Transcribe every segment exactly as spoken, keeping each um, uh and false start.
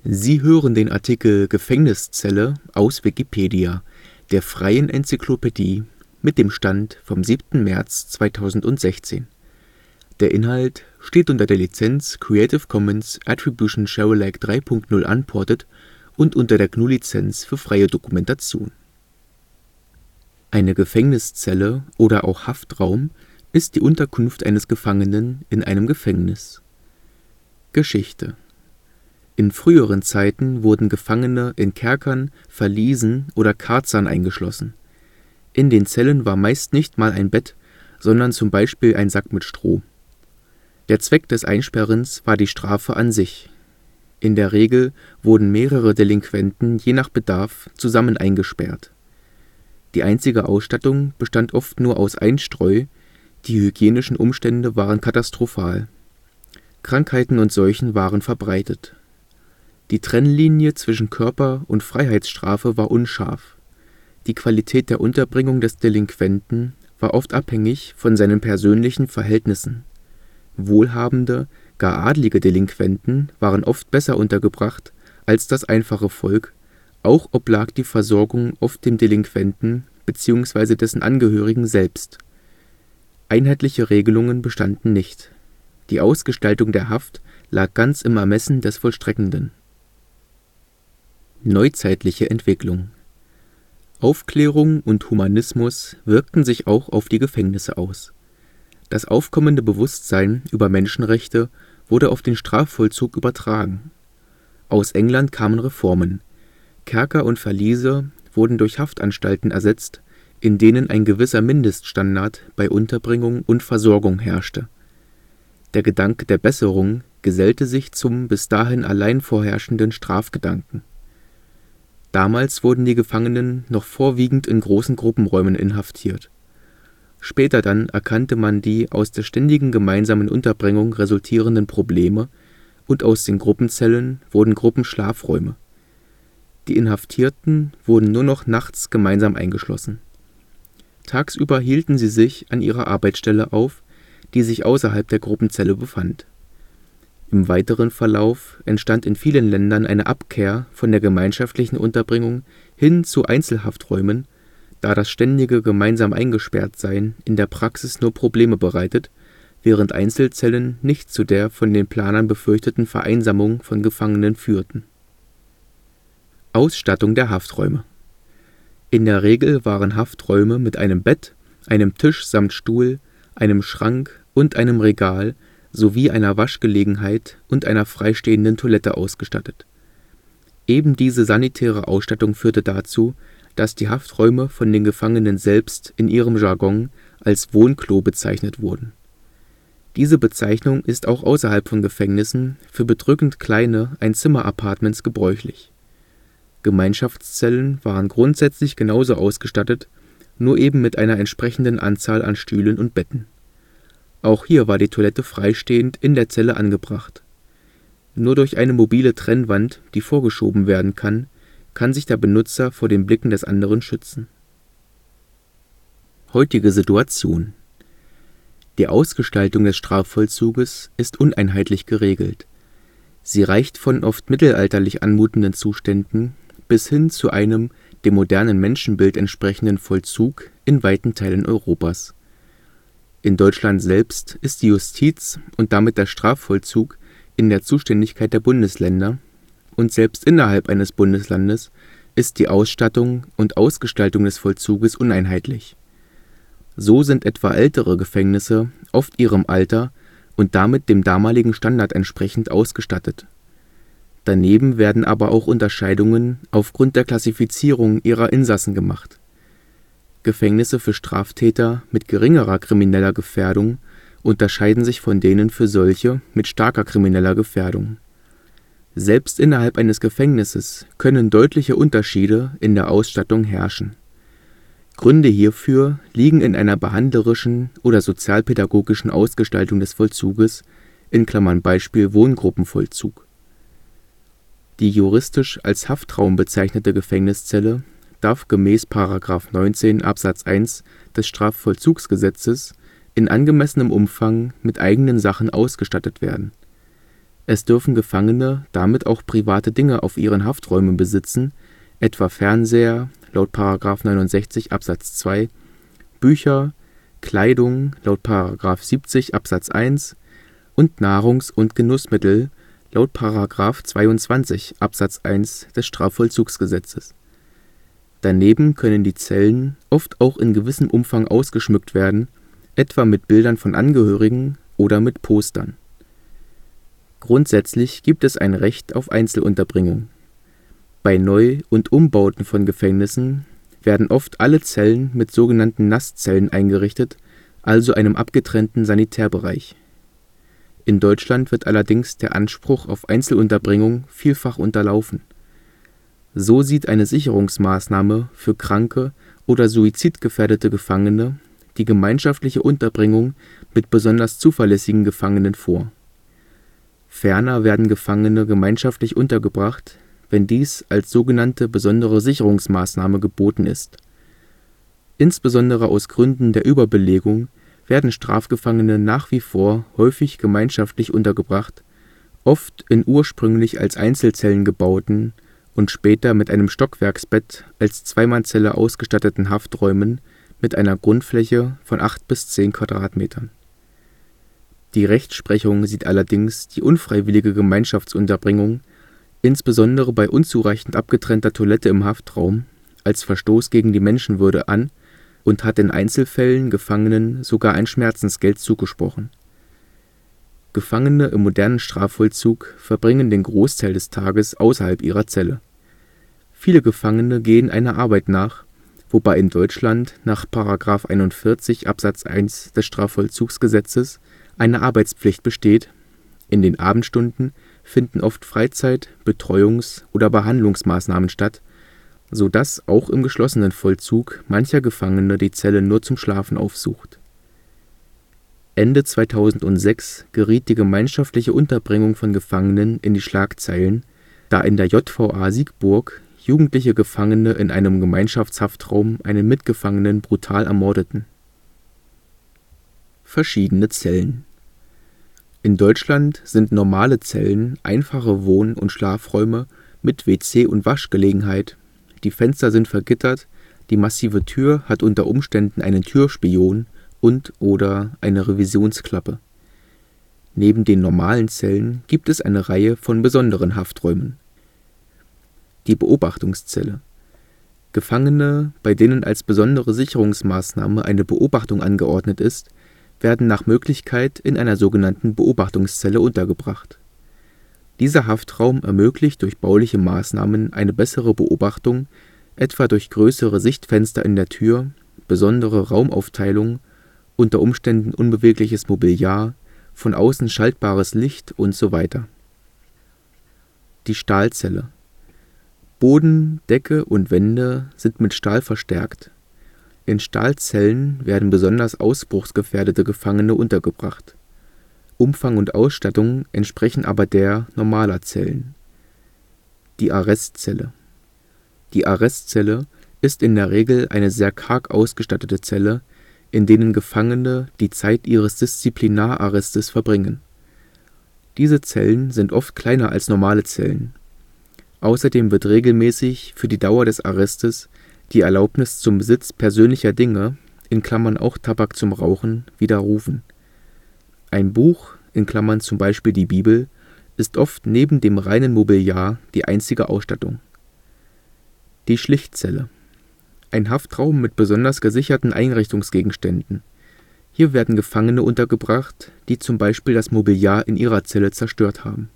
Sie hören den Artikel Gefängniszelle, aus Wikipedia, der freien Enzyklopädie. Mit dem Stand vom Der Inhalt steht unter der Lizenz Creative Commons Attribution Share Alike drei Punkt null Unported und unter der G N U Lizenz für freie Dokumentation. Eine Gefängniszelle oder auch Haftraum ist die Unterkunft eines Gefangenen in einem Gefängnis. Geschichte: In früheren Zeiten wurden Gefangene in Kerkern, Verliesen oder Karzern eingeschlossen. In den Zellen war meist nicht mal ein Bett, sondern zum Beispiel ein Sack mit Stroh. Der Zweck des Einsperrens war die Strafe an sich. In der Regel wurden mehrere Delinquenten je nach Bedarf zusammen eingesperrt. Die einzige Ausstattung bestand oft nur aus Einstreu, die hygienischen Umstände waren katastrophal. Krankheiten und Seuchen waren verbreitet. Die Trennlinie zwischen Körper- und Freiheitsstrafe war unscharf. Die Qualität der Unterbringung des Delinquenten war oft abhängig von seinen persönlichen Verhältnissen. Wohlhabende, gar adlige Delinquenten waren oft besser untergebracht als das einfache Volk, auch oblag die Versorgung oft dem Delinquenten bzw. dessen Angehörigen selbst. Einheitliche Regelungen bestanden nicht. Die Ausgestaltung der Haft lag ganz im Ermessen des Vollstreckenden. Neuzeitliche Entwicklung: Aufklärung und Humanismus wirkten sich auch auf die Gefängnisse aus. Das aufkommende Bewusstsein über Menschenrechte wurde auf den Strafvollzug übertragen. Aus England kamen Reformen. Kerker und Verliese wurden durch Haftanstalten ersetzt, in denen ein gewisser Mindeststandard bei Unterbringung und Versorgung herrschte. Der Gedanke der Besserung gesellte sich zum bis dahin allein vorherrschenden Strafgedanken. Damals wurden die Gefangenen noch vorwiegend in großen Gruppenräumen inhaftiert. Später dann erkannte man die aus der ständigen gemeinsamen Unterbringung resultierenden Probleme und aus den Gruppenzellen wurden Gruppenschlafräume. Die Inhaftierten wurden nur noch nachts gemeinsam eingeschlossen. Tagsüber hielten sie sich an ihrer Arbeitsstelle auf, die sich außerhalb der Gruppenzelle befand. Im weiteren Verlauf entstand in vielen Ländern eine Abkehr von der gemeinschaftlichen Unterbringung hin zu Einzelhafträumen, da das ständige gemeinsam Eingesperrtsein in der Praxis nur Probleme bereitet, während Einzelzellen nicht zu der von den Planern befürchteten Vereinsamung von Gefangenen führten. Ausstattung der Hafträume: In der Regel waren Hafträume mit einem Bett, einem Tisch samt Stuhl, einem Schrank und einem Regal sowie einer Waschgelegenheit und einer freistehenden Toilette ausgestattet. Eben diese sanitäre Ausstattung führte dazu, dass die Hafträume von den Gefangenen selbst in ihrem Jargon als Wohnklo bezeichnet wurden. Diese Bezeichnung ist auch außerhalb von Gefängnissen für bedrückend kleine Einzimmer-Appartements gebräuchlich. Gemeinschaftszellen waren grundsätzlich genauso ausgestattet, nur eben mit einer entsprechenden Anzahl an Stühlen und Betten. Auch hier war die Toilette freistehend in der Zelle angebracht. Nur durch eine mobile Trennwand, die vorgeschoben werden kann, kann sich der Benutzer vor den Blicken des anderen schützen. Heutige Situation: Die Ausgestaltung des Strafvollzuges ist uneinheitlich geregelt. Sie reicht von oft mittelalterlich anmutenden Zuständen bis hin zu einem dem modernen Menschenbild entsprechenden Vollzug in weiten Teilen Europas. In Deutschland selbst ist die Justiz und damit der Strafvollzug in der Zuständigkeit der Bundesländer, und selbst innerhalb eines Bundeslandes ist die Ausstattung und Ausgestaltung des Vollzuges uneinheitlich. So sind etwa ältere Gefängnisse oft ihrem Alter und damit dem damaligen Standard entsprechend ausgestattet. Daneben werden aber auch Unterscheidungen aufgrund der Klassifizierung ihrer Insassen gemacht. Gefängnisse für Straftäter mit geringerer krimineller Gefährdung unterscheiden sich von denen für solche mit starker krimineller Gefährdung. Selbst innerhalb eines Gefängnisses können deutliche Unterschiede in der Ausstattung herrschen. Gründe hierfür liegen in einer behandlerischen oder sozialpädagogischen Ausgestaltung des Vollzuges (Beispiel Wohngruppenvollzug). Die juristisch als Haftraum bezeichnete Gefängniszelle darf gemäß § neunzehn Absatz eins des Strafvollzugsgesetzes in angemessenem Umfang mit eigenen Sachen ausgestattet werden. Es dürfen Gefangene damit auch private Dinge auf ihren Hafträumen besitzen, etwa Fernseher laut § neunundsechzig Absatz zwei, Bücher, Kleidung laut § siebzig Absatz eins und Nahrungs - und Genussmittel laut § zweiundzwanzig Absatz eins des Strafvollzugsgesetzes. Daneben können die Zellen oft auch in gewissem Umfang ausgeschmückt werden, etwa mit Bildern von Angehörigen oder mit Postern. Grundsätzlich gibt es ein Recht auf Einzelunterbringung. Bei Neu - und Umbauten von Gefängnissen werden oft alle Zellen mit sogenannten Nasszellen eingerichtet, also einem abgetrennten Sanitärbereich. In Deutschland wird allerdings der Anspruch auf Einzelunterbringung vielfach unterlaufen. So sieht eine Sicherungsmaßnahme für kranke oder suizidgefährdete Gefangene die gemeinschaftliche Unterbringung mit besonders zuverlässigen Gefangenen vor. Ferner werden Gefangene gemeinschaftlich untergebracht, wenn dies als sogenannte besondere Sicherungsmaßnahme geboten ist. Insbesondere aus Gründen der Überbelegung werden Strafgefangene nach wie vor häufig gemeinschaftlich untergebracht, oft in ursprünglich als Einzelzellen gebauten und später mit einem Stockwerksbett als Zweimannzelle ausgestatteten Hafträumen mit einer Grundfläche von acht bis zehn Quadratmetern. Die Rechtsprechung sieht allerdings die unfreiwillige Gemeinschaftsunterbringung, insbesondere bei unzureichend abgetrennter Toilette im Haftraum, als Verstoß gegen die Menschenwürde an und hat in Einzelfällen Gefangenen sogar ein Schmerzensgeld zugesprochen. Gefangene im modernen Strafvollzug verbringen den Großteil des Tages außerhalb ihrer Zelle. Viele Gefangene gehen einer Arbeit nach, wobei in Deutschland nach § einundvierzig Absatz eins des Strafvollzugsgesetzes eine Arbeitspflicht besteht. In den Abendstunden finden oft Freizeit-, Betreuungs- oder Behandlungsmaßnahmen statt, sodass auch im geschlossenen Vollzug mancher Gefangene die Zelle nur zum Schlafen aufsucht. Ende zweitausendsechs geriet die gemeinschaftliche Unterbringung von Gefangenen in die Schlagzeilen, da in der J V A Siegburg jugendliche Gefangene in einem Gemeinschaftshaftraum einen Mitgefangenen brutal ermordeten. Verschiedene Zellen. In Deutschland sind normale Zellen einfache Wohn- und Schlafräume mit W C und Waschgelegenheit, die Fenster sind vergittert, die massive Tür hat unter Umständen einen Türspion und/oder eine Revisionsklappe. Neben den normalen Zellen gibt es eine Reihe von besonderen Hafträumen. Die Beobachtungszelle. Gefangene, bei denen als besondere Sicherungsmaßnahme eine Beobachtung angeordnet ist, werden nach Möglichkeit in einer sogenannten Beobachtungszelle untergebracht. Dieser Haftraum ermöglicht durch bauliche Maßnahmen eine bessere Beobachtung, etwa durch größere Sichtfenster in der Tür, besondere Raumaufteilung, unter Umständen unbewegliches Mobiliar, von außen schaltbares Licht und so weiter. Die Stahlzelle. Boden, Decke und Wände sind mit Stahl verstärkt. In Stahlzellen werden besonders ausbruchsgefährdete Gefangene untergebracht. Umfang und Ausstattung entsprechen aber der normaler Zellen. Die Arrestzelle. Die Arrestzelle ist in der Regel eine sehr karg ausgestattete Zelle, in denen Gefangene die Zeit ihres Disziplinararrestes verbringen. Diese Zellen sind oft kleiner als normale Zellen. Außerdem wird regelmäßig für die Dauer des Arrestes die Erlaubnis zum Besitz persönlicher Dinge (in Klammern auch Tabak zum Rauchen) widerrufen. Ein Buch (in Klammern zum Beispiel die Bibel) ist oft neben dem reinen Mobiliar die einzige Ausstattung. Die Schlichtzelle. Ein Haftraum mit besonders gesicherten Einrichtungsgegenständen. Hier werden Gefangene untergebracht, die zum Beispiel das Mobiliar in ihrer Zelle zerstört haben.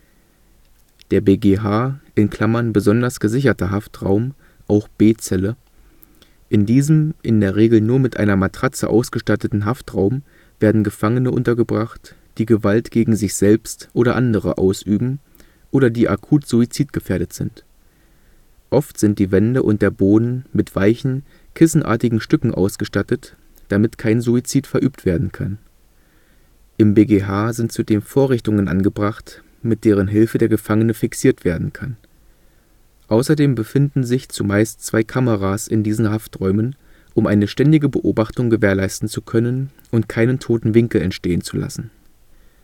Der B G H (in Klammern besonders gesicherter Haftraum, auch B-Zelle). In diesem in der Regel nur mit einer Matratze ausgestatteten Haftraum werden Gefangene untergebracht, die Gewalt gegen sich selbst oder andere ausüben oder die akut suizidgefährdet sind. Oft sind die Wände und der Boden mit weichen, kissenartigen Stücken ausgestattet, damit kein Suizid verübt werden kann. Im B G H sind zudem Vorrichtungen angebracht, mit deren Hilfe der Gefangene fixiert werden kann. Außerdem befinden sich zumeist zwei Kameras in diesen Hafträumen, um eine ständige Beobachtung gewährleisten zu können und keinen toten Winkel entstehen zu lassen.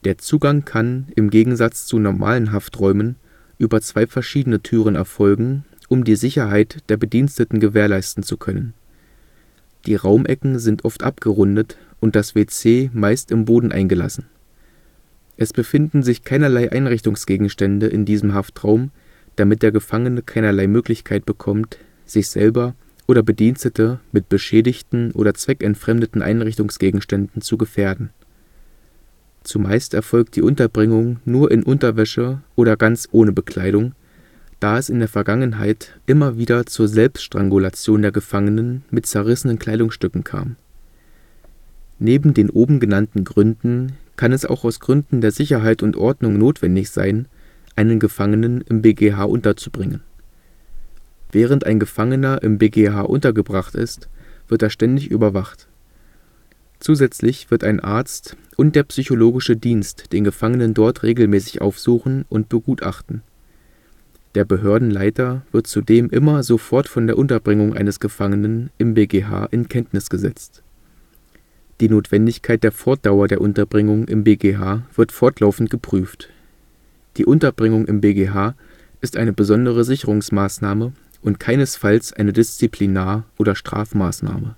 Der Zugang kann, im Gegensatz zu normalen Hafträumen, über zwei verschiedene Türen erfolgen, um die Sicherheit der Bediensteten gewährleisten zu können. Die Raumecken sind oft abgerundet und das W C meist im Boden eingelassen. Es befinden sich keinerlei Einrichtungsgegenstände in diesem Haftraum, damit der Gefangene keinerlei Möglichkeit bekommt, sich selber oder Bedienstete mit beschädigten oder zweckentfremdeten Einrichtungsgegenständen zu gefährden. Zumeist erfolgt die Unterbringung nur in Unterwäsche oder ganz ohne Bekleidung, da es in der Vergangenheit immer wieder zur Selbststrangulation der Gefangenen mit zerrissenen Kleidungsstücken kam. Neben den oben genannten Gründen kann es auch aus Gründen der Sicherheit und Ordnung notwendig sein, einen Gefangenen im B G H unterzubringen. Während ein Gefangener im B G H untergebracht ist, wird er ständig überwacht. Zusätzlich wird ein Arzt und der psychologische Dienst den Gefangenen dort regelmäßig aufsuchen und begutachten. Der Behördenleiter wird zudem immer sofort von der Unterbringung eines Gefangenen im B G H in Kenntnis gesetzt. Die Notwendigkeit der Fortdauer der Unterbringung im B G H wird fortlaufend geprüft. Die Unterbringung im B G H ist eine besondere Sicherungsmaßnahme und keinesfalls eine Disziplinar- oder Strafmaßnahme.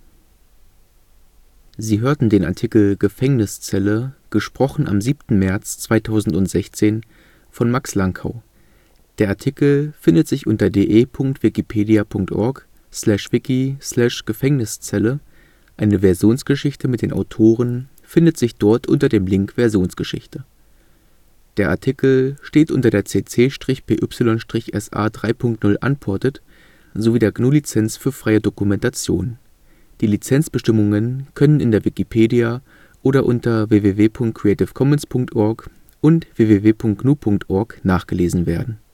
Sie hörten den Artikel Gefängniszelle, gesprochen am siebten März zweitausendsechzehn, von Max Lanckau. Der Artikel findet sich unter de punkt wikipedia punkt org slash wiki slash Gefängniszelle. Eine Versionsgeschichte mit den Autoren findet sich dort unter dem Link Versionsgeschichte. Der Artikel steht unter der C C B Y S A drei punkt null Unported sowie der G N U-Lizenz für freie Dokumentation. Die Lizenzbestimmungen können in der Wikipedia oder unter w w w punkt creative commons punkt org und w w w punkt g n u punkt org nachgelesen werden